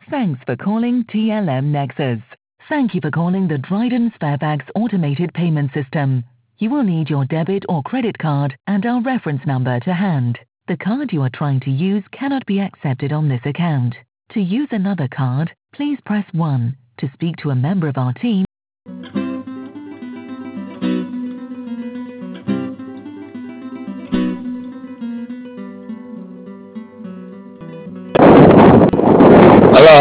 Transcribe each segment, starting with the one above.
Thanks for calling TLM Nexus. Thank you for calling the Dryden Sparebags automated payment system. You will need your debit or credit card and our reference number to hand. The card you are trying to use cannot be accepted on this account. To use another card, please press 1. To speak to a member of our team, hello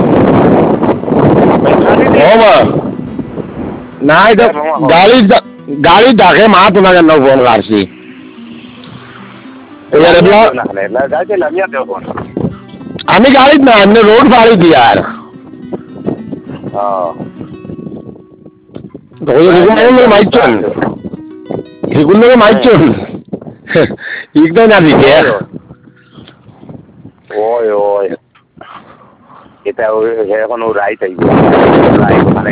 ওমা নাই তো গাড়ি ডাকে মা তোমাকে না phone করছি আমি গাড়ি না এমনি রোড ফাড়ি দি আর মাইচন এগুলো মাইচন একদম না দিতে ওই ওই এটা এখন ও রাইট আইব রাইট মানে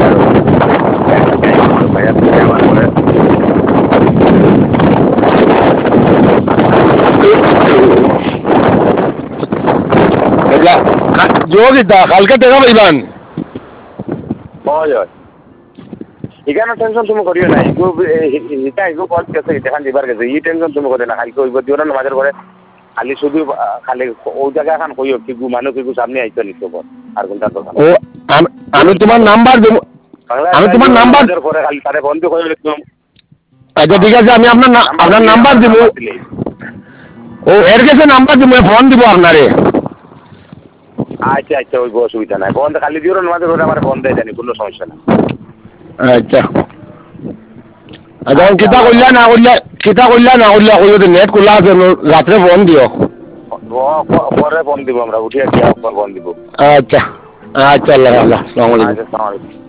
যোগিতা কালকে দেখা পাইবান ওই ওই এখানে টেনশন তুমি করিও না এটা এগো কল গেছে এখান দিবার গেছে এই টেনশন তুমি করিও না কালকে ওইব দিও না আমাদের ঘরে খালি শুধু খালি ওই জায়গা এখন কইও কি মানুষ কি সামনে আইতো নিতো আর কোনটা তো ও আমি তোমার নাম্বার দেব আমি তোমার নাম্বার পরে খালি তারে বন্ধ করে লিখলাম আচ্ছা ঠিক আছে আমি আপনার নাম্বার দেব ও এর কাছে নাম্বার দেব ফোন দিব আপনারে আচ্ছা আচ্ছা ওই অসুবিধা নাই বন্ধ খালি দিও না আমাদের ঘরে আমার বন্ধ দেয় জানি কোনো সমস্যা না আচ্ছা আচ্ছা কিতা করলা না করলা কইও নেট খোলা আছে রাত্রে ফোন দিও পরে ফোন দিব আমরা উঠিয়ে দিয়া পর ফোন দিব আচ্ছা আচ্ছা আল্লাহ আসসালামু আলাইকুম আসসালামু আলাইকুম